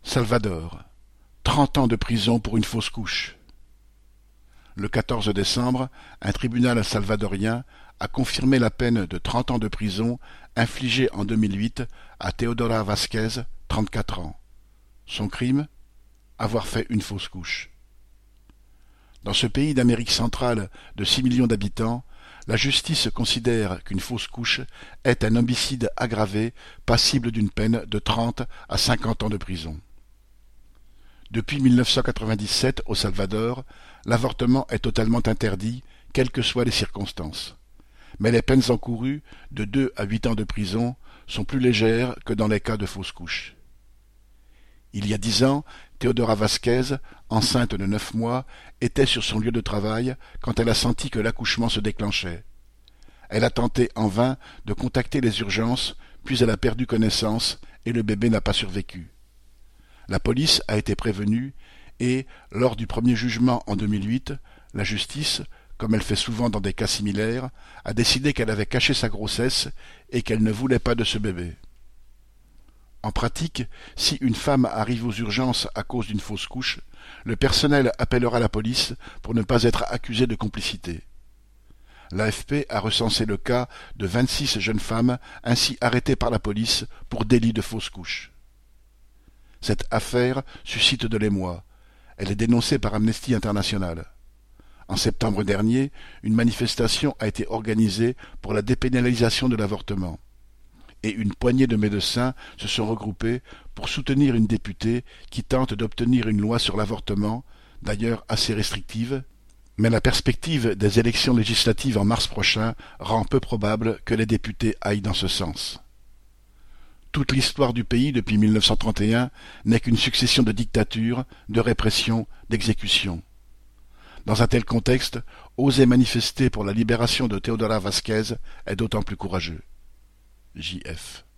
Salvador, 30 ans de prison pour une fausse couche. Le 14 décembre, un tribunal salvadorien a confirmé la peine de 30 ans de prison infligée en 2008 à Teodora Vázquez, 34 ans. Son crime? Avoir fait une fausse couche. Dans ce pays d'Amérique centrale de 6 millions d'habitants, la justice considère qu'une fausse couche est un homicide aggravé passible d'une peine de 30 à 50 ans de prison. Depuis 1997, au Salvador, l'avortement est totalement interdit, quelles que soient les circonstances. Mais les peines encourues, de 2 à 8 ans de prison, sont plus légères que dans les cas de fausses couches. Il y a 10 ans, Teodora Vázquez, enceinte de 9 mois, était sur son lieu de travail quand elle a senti que l'accouchement se déclenchait. Elle a tenté en vain de contacter les urgences, puis elle a perdu connaissance et le bébé n'a pas survécu. La police a été prévenue et, lors du premier jugement en 2008, la justice, comme elle fait souvent dans des cas similaires, a décidé qu'elle avait caché sa grossesse et qu'elle ne voulait pas de ce bébé. En pratique, si une femme arrive aux urgences à cause d'une fausse couche, le personnel appellera la police pour ne pas être accusé de complicité. L'AFP a recensé le cas de 26 jeunes femmes ainsi arrêtées par la police pour délit de fausse couche. Cette affaire suscite de l'émoi. Elle est dénoncée par Amnesty International. En septembre dernier, une manifestation a été organisée pour la dépénalisation de l'avortement. Et une poignée de médecins se sont regroupés pour soutenir une députée qui tente d'obtenir une loi sur l'avortement, d'ailleurs assez restrictive, mais la perspective des élections législatives en mars prochain rend peu probable que les députés aillent dans ce sens. Toute l'histoire du pays depuis 1931 n'est qu'une succession de dictatures, de répressions, d'exécutions. Dans un tel contexte, oser manifester pour la libération de Teodora Vázquez est d'autant plus courageux. J.F.